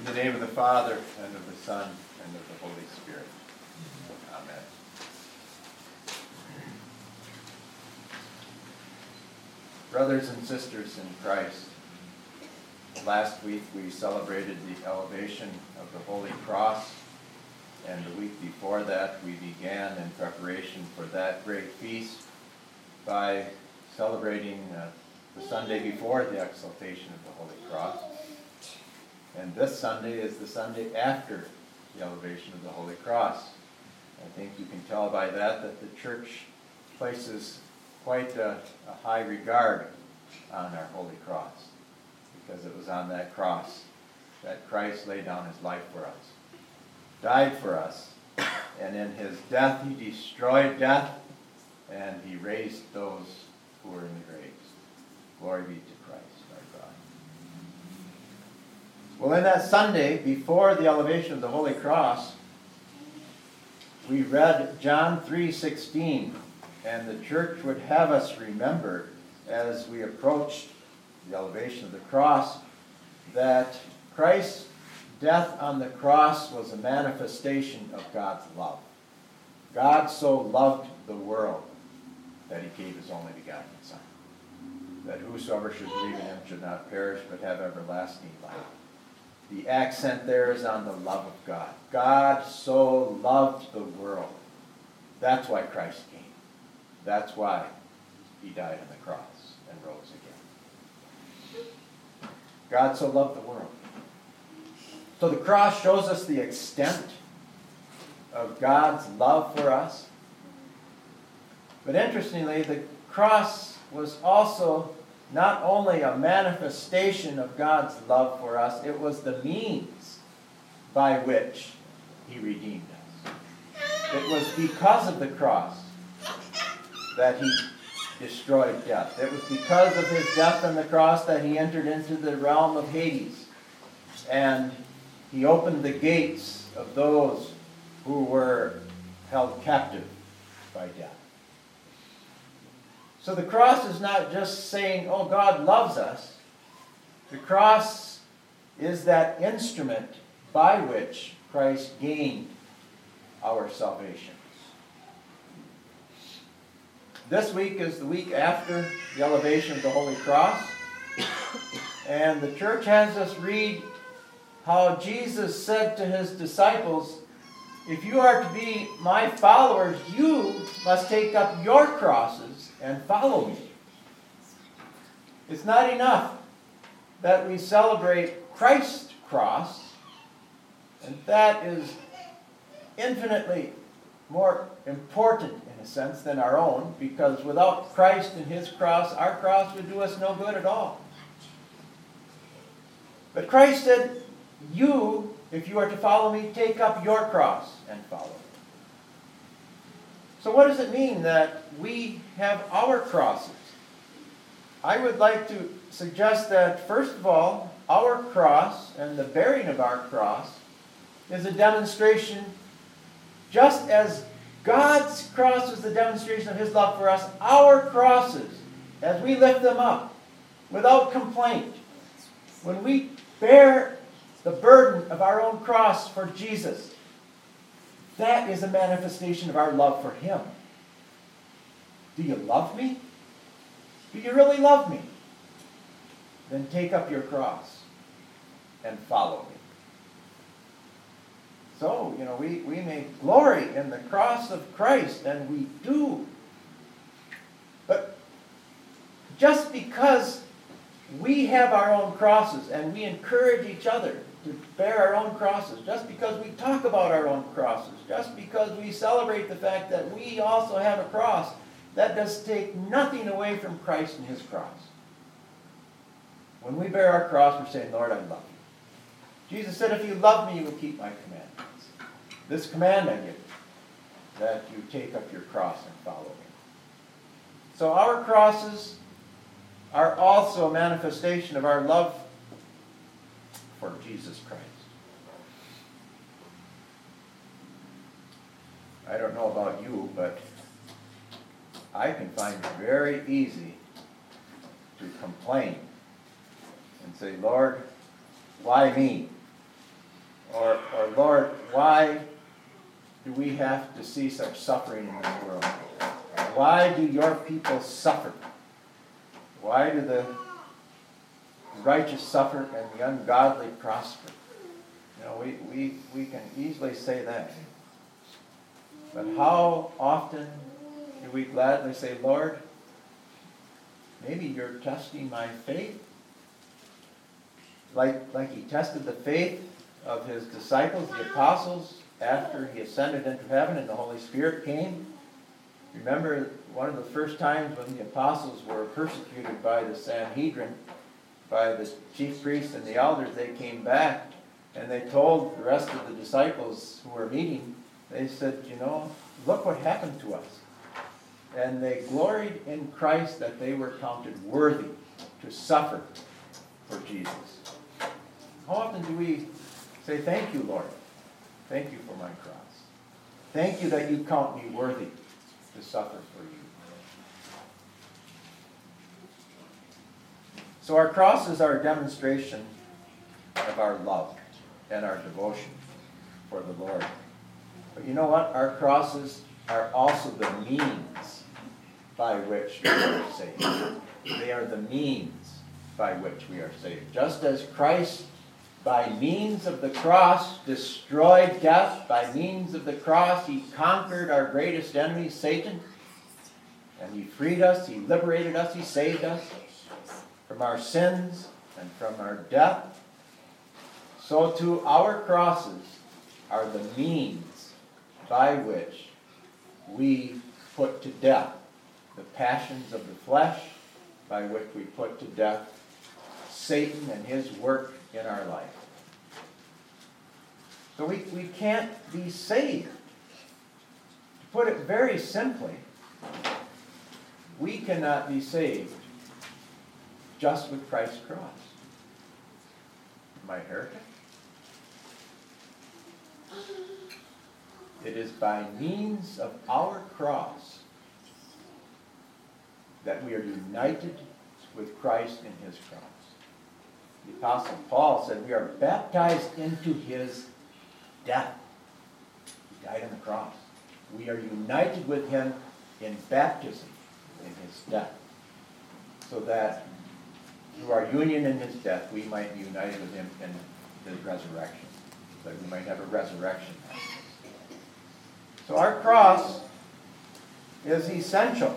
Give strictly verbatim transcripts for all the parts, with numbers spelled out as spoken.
In the name of the Father, and of the Son, and of the Holy Spirit. Amen. Brothers and sisters in Christ, last week we celebrated the elevation of the Holy Cross, and the week before that we began in preparation for that great feast by celebrating uh, the Sunday before the exaltation of the Holy Cross. And this Sunday is the Sunday after the elevation of the Holy Cross. I think you can tell by that that the church places quite a, a high regard on our Holy Cross, because it was on that cross that Christ laid down his life for us, died for us, and in his death he destroyed death, and he raised those who were in the graves. Glory be to Christ, our God. Well, in that Sunday, before the elevation of the Holy Cross, we read John three sixteen, and the church would have us remember, as we approached the elevation of the cross, that Christ's death on the cross was a manifestation of God's love. God so loved the world that he gave his only begotten Son, that whosoever should believe in him should not perish but have everlasting life. The accent there is on the love of God. God so loved the world. That's why Christ came. That's why he died on the cross and rose again. God so loved the world. So the cross shows us the extent of God's love for us. But interestingly, the cross was also not only a manifestation of God's love for us, it was the means by which he redeemed us. It was because of the cross that he destroyed death. It was because of his death on the cross that he entered into the realm of Hades, and he opened the gates of those who were held captive by death. So the cross is not just saying, oh, God loves us. The cross is that instrument by which Christ gained our salvation. This week is the week after the elevation of the Holy Cross. And the church has us read how Jesus said to his disciples, if you are to be my followers, you must take up your crosses and follow me. It's not enough that we celebrate Christ's cross, and that is infinitely more important in a sense than our own, because without Christ and his cross, our cross would do us no good at all. But Christ said, you, if you are to follow me, take up your cross and follow me. So what does it mean that we have our crosses? I would like to suggest that, first of all, our cross and the bearing of our cross is a demonstration, just as God's cross is the demonstration of his love for us, our crosses, as we lift them up without complaint, when we bear the burden of our own cross for Jesus, that is a manifestation of our love for him. Do you love me? Do you really love me? Then take up your cross and follow me. So, you know, we, we may glory in the cross of Christ, and we do. But just because we have our own crosses and we encourage each other to bear our own crosses, just because we talk about our own crosses, just because we celebrate the fact that we also have a cross, that does take nothing away from Christ and his cross. When we bear our cross, we're saying, Lord, I love you. Jesus said, if you love me, you will keep my commandments. This command I give you, that you take up your cross and follow me. So our crosses are also a manifestation of our love for Jesus Christ. I don't know about you, but I can find it very easy to complain and say, Lord, why me? Or, or Lord, why do we have to see such suffering in this world? Why do your people suffer? Why do the righteous suffer and the ungodly prosper? You know, we, we, we can easily say that. But how often do we gladly say, Lord, maybe you're testing my faith? Like, like he tested the faith of his disciples, the apostles, after he ascended into heaven and the Holy Spirit came. Remember, one of the first times when the apostles were persecuted by the Sanhedrin, by the chief priests and the elders, they came back and they told the rest of the disciples who were meeting, they said, you know, look what happened to us. And they gloried in Christ that they were counted worthy to suffer for Jesus. How often do we say, thank you, Lord. Thank you for my cross. Thank you that you count me worthy to suffer for you. So our crosses are a demonstration of our love and our devotion for the Lord. But you know what? Our crosses are also the means by which we are saved. They are the means by which we are saved. Just as Christ, by means of the cross, destroyed death, by means of the cross, he conquered our greatest enemy, Satan, and he freed us, he liberated us, he saved us from our sins and from our death. So too our crosses are the means by which we put to death the passions of the flesh, by which we put to death Satan and his work in our life. So we, we can't be saved. To put it very simply, we cannot be saved just with Christ's cross. Am I heretic? It is by means of our cross that we are united with Christ in his cross. The Apostle Paul said we are baptized into his death. He died on the cross. We are united with him in baptism, in his death, so that through our union in his death, we might be united with him in his resurrection, so that we might have a resurrection. So our cross is essential.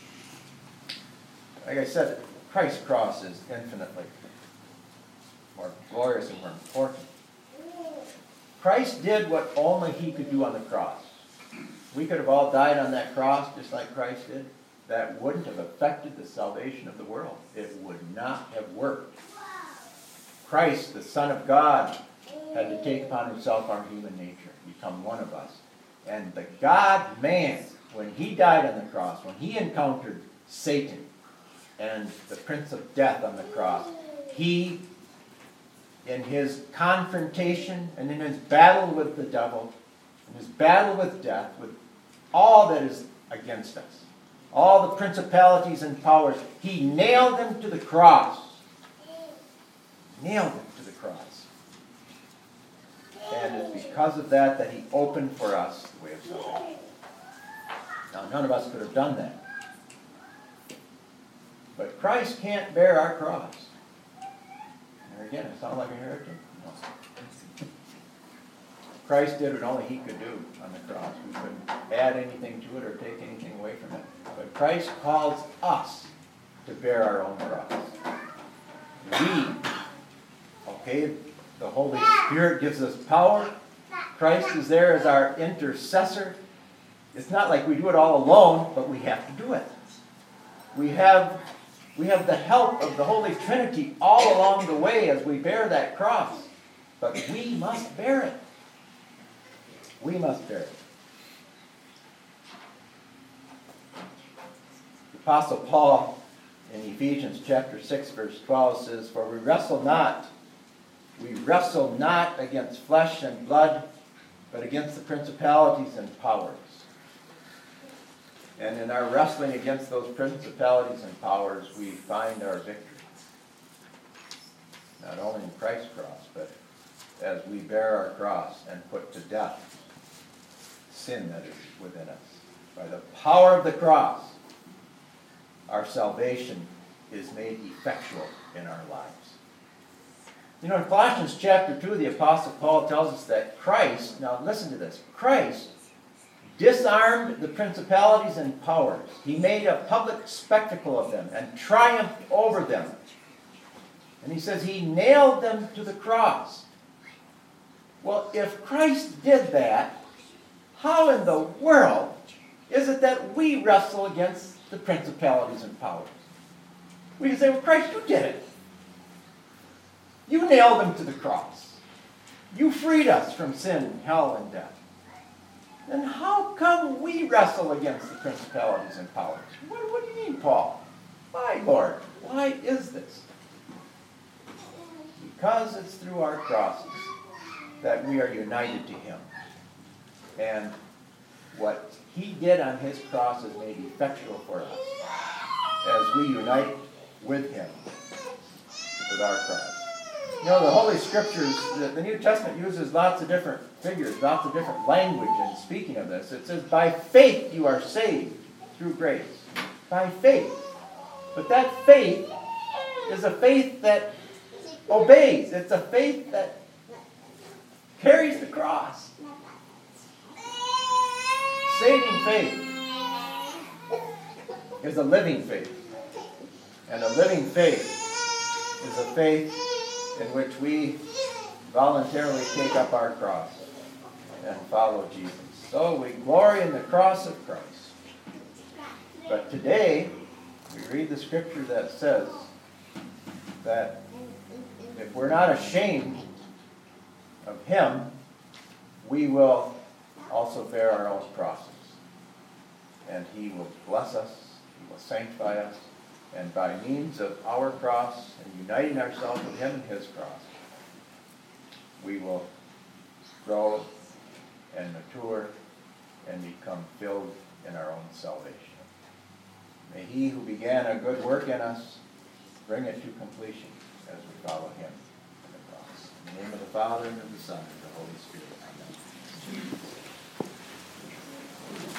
Like I said, Christ's cross is infinitely more glorious and more important. Christ did what only he could do on the cross. We could have all died on that cross just like Christ did. That wouldn't have affected the salvation of the world. It would not have worked. Christ, the Son of God, had to take upon himself our human nature, become one of us. And the God-man, when he died on the cross, when he encountered Satan and the Prince of Death on the cross, he, in his confrontation and in his battle with the devil, in his battle with death, with all that is against us, all the principalities and powers, he nailed them to the cross. Nailed them to the cross. And it's because of that that he opened for us the way of salvation. Now, none of us could have done that. But Christ can't bear our cross. There again, it sounds like a heretic? No. Christ did what only he could do on the cross. We couldn't add anything to it or take anything away from it. But Christ calls us to bear our own cross. We, okay, the Holy Spirit gives us power. Christ is there as our intercessor. It's not like we do it all alone, but we have to do it. We have, we have the help of the Holy Trinity all along the way as we bear that cross. But we must bear it. We must bear it. The Apostle Paul in Ephesians chapter six, verse twelve says, "For we wrestle not, we wrestle not against flesh and blood, but against the principalities and powers." And in our wrestling against those principalities and powers, we find our victory. Not only in Christ's cross, but as we bear our cross and put to death sin that is within us. By the power of the cross, our salvation is made effectual in our lives. You know, in Colossians chapter two, the Apostle Paul tells us that Christ, now listen to this, Christ disarmed the principalities and powers. He made a public spectacle of them and triumphed over them. And he says he nailed them to the cross. Well, if Christ did that, how in the world is it that we wrestle against the principalities and powers? We can say, well, Christ, you did it. You nailed them to the cross. You freed us from sin, hell, and death. Then how come we wrestle against the principalities and powers? What, what do you mean, Paul? Why, Lord? Why is this? Because it's through our crosses that we are united to him. And what he did on his cross is made effectual for us as we unite with him with our cross. You know, the Holy Scriptures, the, the New Testament uses lots of different figures, lots of different language in speaking of this. It says, by faith you are saved through grace. By faith. But that faith is a faith that obeys. It's a faith that carries the cross. Saving faith is a living faith. And a living faith is a faith in which we voluntarily take up our cross and follow Jesus. So we glory in the cross of Christ. But today, we read the scripture that says that if we're not ashamed of him, we will also bear our own crosses. And he will bless us, he will sanctify us, and by means of our cross and uniting ourselves with him and his cross, we will grow and mature and become filled in our own salvation. May he who began a good work in us bring it to completion as we follow him in the cross. In the name of the Father, and of the Son, and of the Holy Spirit. Amen.